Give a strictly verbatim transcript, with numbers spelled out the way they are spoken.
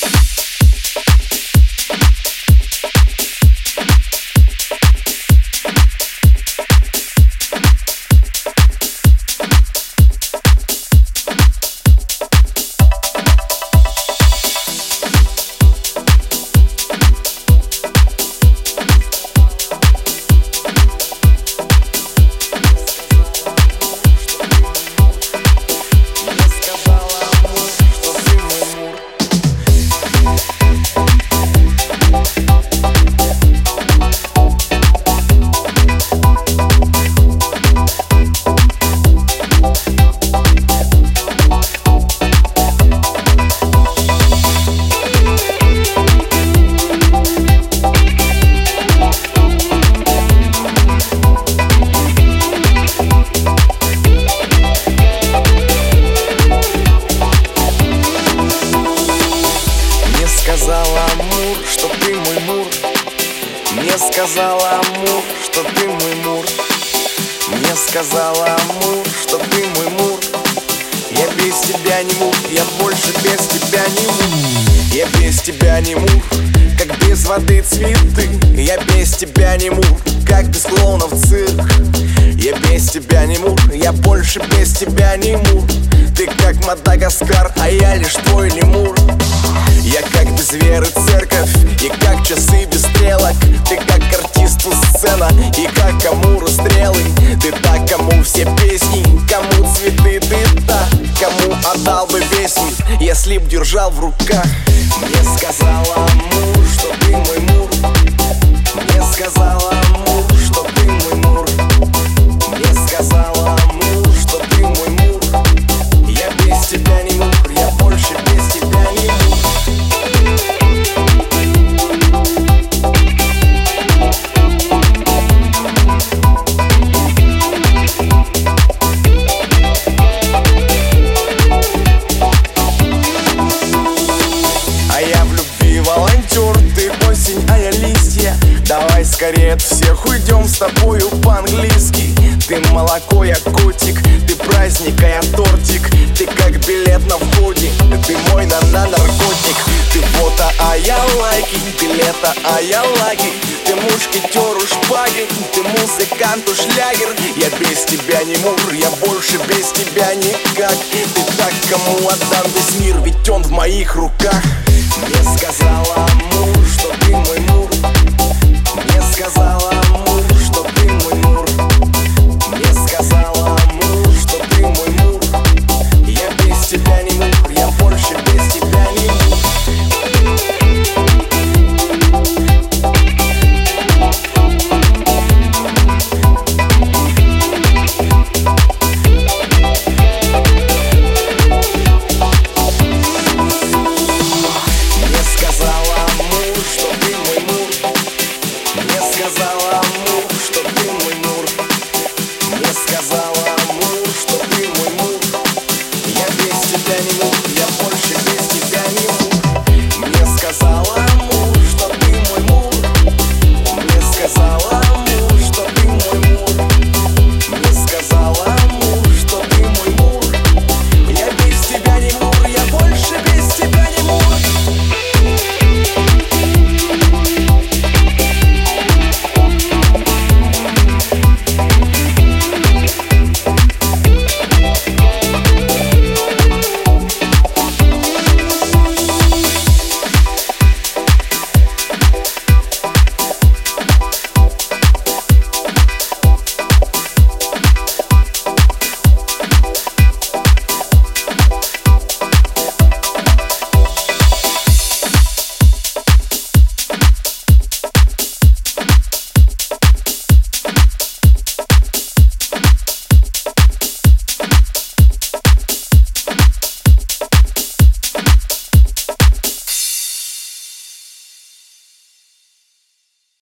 сказала Амур, что ты мой Мур. Мне сказала Амур, что ты мой Мур. Мне сказала Амур, что ты мой Мур. Я без тебя не Мур, я больше без тебя не Мур. Я без тебя не Мур, как без воды цветы. Я без тебя не Мур, как без клоунов цирк. Я без тебя не Мур, я больше без тебя не Мур. Ты как Мадагаскар, а я лишь твой лемур. Я как без веры церковь, и как часы без стрелок. Ты как артисту сцена, и как Амуру стрелы. Ты та, кому все песни, кому цветы. Ты та, кому отдал бы весь мир, если б держал в руках. Мне сказала Амур, что ты мой Мур. Мне сказала Амур, что ты мой Мур. Мне сказала Амур, что ты мой Мур. Я без тебя не Мур, я больше без тебя не Мур. Волонтер, ты осень, а я листья. Давай скорее от всех уйдем с тобою по-английски. Ты молоко, я котик, ты праздник, а я тортик. Ты как билет на входе, ты мой на-на-наркотик. Ты фото, а я лайки, ты лето, а я лаги. Ты мушкетер у шпаги, ты музыкант у шлягер. Я без тебя не Мур, я больше без тебя никак. Ты так, кому отдам весь мир, ведь он в моих руках. Мне сказала Амур,